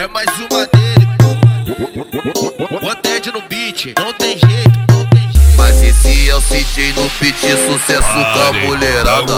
É mais uma dele. Botete no beat, não tem jeito. Mas esse é o CJ no beat, sucesso com a mulherada.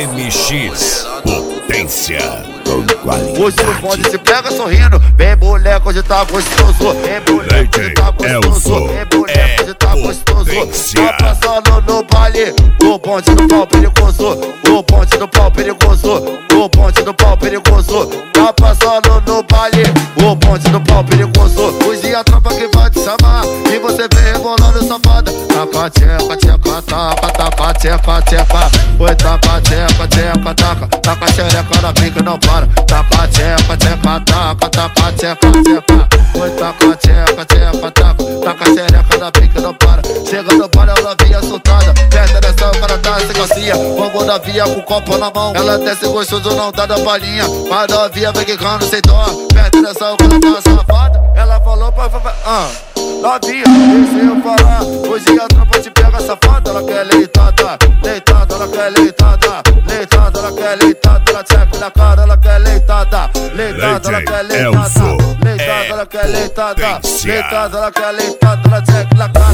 MX Potência com qualidade. Hoje no bonde se pega sorrindo. Vem moleque, hoje tá gostoso. Vem moleque, hoje tá gostoso. Vem moleque, hoje tá gostoso. Tá passando no baile o bonde do pau perigoso. O bonde do pau perigoso. O bonde do pau perigoso. Tá passando no baile o bonde do pau perigoso. Hoje a tropa que vai te chamar e você vem rebolando safada. Taca, tcheca, tcheca, taca, taca, tcheca, tcheca. Oi, taca, tcheca, tcheca, taca. Taca xereca na pica, não para. Taca, tcheca, tcheca, taca, taca, tcheca, tcheca. Oi, taca, tcheca, tcheca, taca. Taca xereca na pica, não para. Chega no bar, ela vinha soltada. Perto dessa, o cara tá sem calcinha. Vamos na via com o copo na mão. Ela desce gostoso, não dá da balinha. Mas novinha vem quicando sem dó. Perto dessa, o cara tá safada. Ela falou pra novinha, deixa eu falar. Hoje a tropa te pega safada. Ela quer leitada, leitada, ela quer leitada. Leitada, ela quer leitada. Ela checa na cara, ela quer leitada. Leitada, ela quer leitada. Leitada, ela quer leitada. Leitada, ela quer leitada. Ela checa na cara.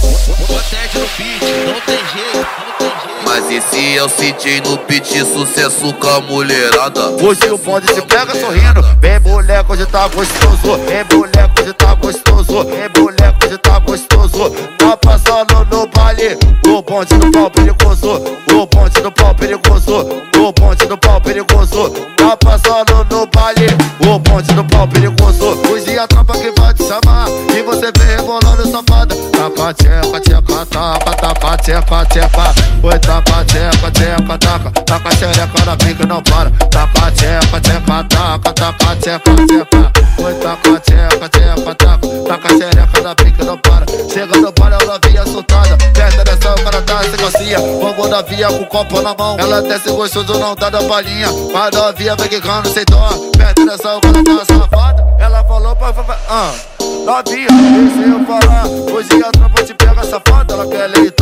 Botete no beat, não tem jeito. Mas esse é o CJ no beat, sucesso com a mulherada. Hoje o bonde se pega sorrindo. Vem moleque, hoje tá gostoso. Vem moleque, hoje tá gostoso. Vem moleque, hoje tá gostoso. Tá passando no baile o bonde do pau perigoso. O bonde do pau perigoso. O bonde do pau perigoso. Tá passando no baile o bonde do pau perigoso. Hoje a tropa que vai te chamar e você vem rebolando safada. Taca, tcheca, tcheca, taca, taca, tcheca, tcheca. Oi, taca, tcheca, tcheca, taca. Taca xereca na pica, não para. Taca, tcheca, tcheca, taca, taca, tcheca, tcheca. Oi, taca, tcheca, tcheca, taca. Taca xereca na pica, não para. Chega no bar, ela vinha soltada. Perto dessa, o cara tá sem calcinha. Vamos na via com o copo na mão. Ela desce gostoso, não dá da balinha. Mas novinha vem quicando sem dó. Perto dessa, o cara tá safada. Ela falou pra novinha, deixa eu falar. Hoje a tropa te pega safada. Ela quer leitar.